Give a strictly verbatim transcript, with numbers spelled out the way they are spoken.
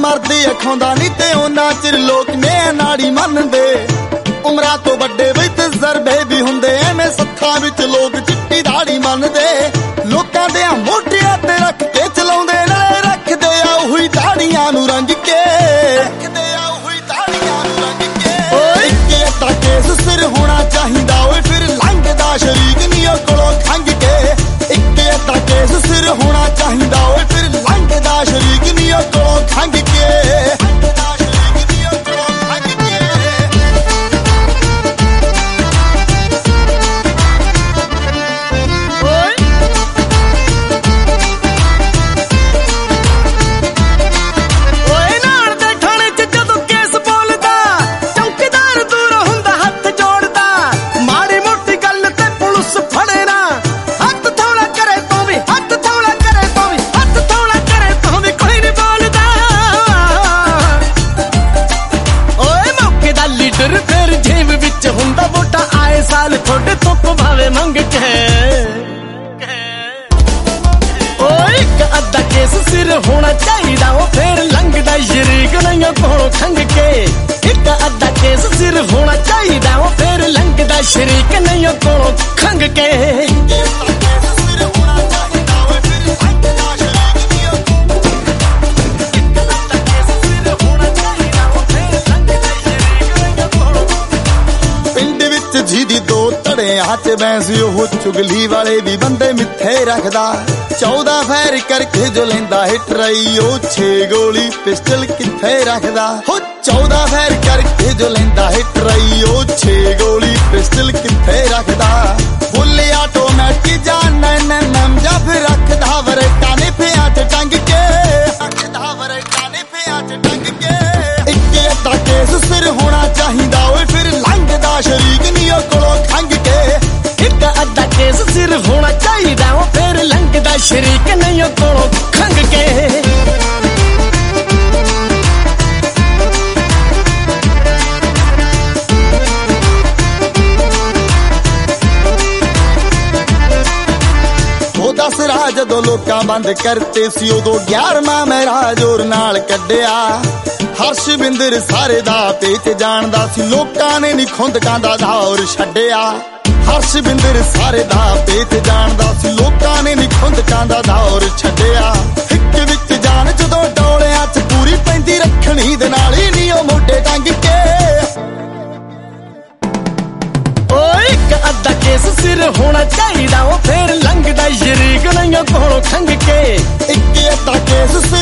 मरदी अखाउंदा नहीं ते उन्ना चिर लोक ने नाड़ी मनदे उमरा तो बड़े बई तजर्बे भी हुंदे एवें सत्थां विच लोक चिट्टी दाड़ी मनदे लोकां दे मोटियां ते रख के चलाउंदे नाले रखदे आ ओही दाड़ियां नूं रंग के रखदे आ ओही दाड़ियां नूं रंग के ओए इक्के अद्धा केस सिर होना चाहिदा ओए फिर लंघदा शरीक नी ओ कोलों खंग के इक्के अद्धा केस सिर होना चाहिदा ओए फिर लंघदा शरीक नी ओ कोलों खंग के साल थोड़े तो भावे मंग के ओ एक अद्धा केस सिर होना चाहिदा वो फिर लंघदा शरीक नहीं कोलों खंग के एक अद्धा केस सिर होना चाहिदा वो फिर लंघदा शरीक नहीं कोलों खंग के जी दो धड़े हाथ बैंस ओह चुगली वाले भी बंदे मिथे रखदा चौदह फैर करके जो लेंदा हिट रही ओ छे गोली पिस्टल किथे रखदा हो चौदह फैर करके जो लेंदा हिट रही ओ छे गोली पिस्टल किथे रखदा फुल ऑटोमेटिक जान नम जा फिर रखदा वरेटा ने पिया च टंग के रखदा वरेटा ने पिया च टंग के इक्के अद्धा केस सिर होना चाहिदा ओए फिर लंघदा शरीक नी ओ कोलों खंग के एक अद्धा केस सिर होना चाहिदा वो फिर लंघदा शरीक नहीं ओ कोलों खंग के दस राज जदों लोकां बंद करते सी उदों ग्यारहवां मैं राज और नाल कड्डिया हर्षविंदर सारे दा पेच जानदा सी लोकां ने नी खुंदकां दा दौर छड्डिया हर्षविंदर सारे दा पेच जानदा सी लोकां ने नी खुंदकां दा दौर छड्डिया हिक विच जान जदों डोलियां च पूरी पैंदी रखणी दे नाल ही नी ओ मोढे टंग के ओ एक अद्धा केस सिर होना चाहिदा वो फिर लंघदा शरीक नहीं कोलों खंग के इक्के अद्धा केस सिर